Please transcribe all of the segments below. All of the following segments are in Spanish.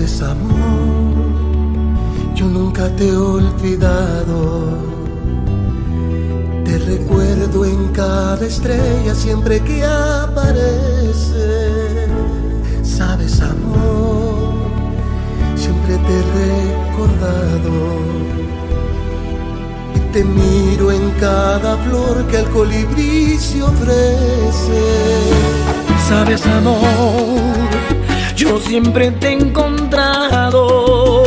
Sabes, amor, yo nunca te he olvidado. Te recuerdo en cada estrella siempre que aparece. Sabes, amor, siempre te he recordado. Y te miro en cada flor que el colibrí se ofrece. Sabes, amor, yo siempre te he encontrado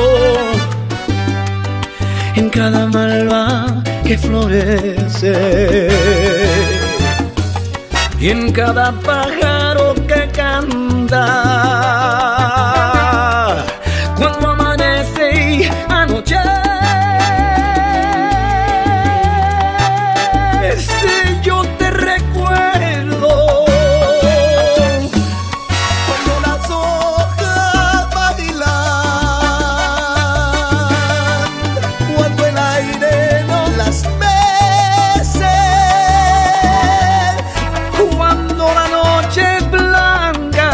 en cada malva que florece y en cada pájaro que canta cuando amanece y anochece. Yo te recuerdo cuando las hojas bailan, cuando el aire no las mece, cuando la noche es blanca,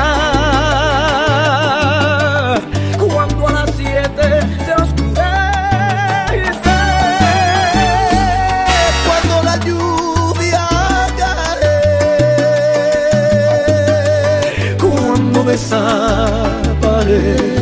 cuando a las 7 se oscurece, cuando la lluvia cae, cuando desaparece.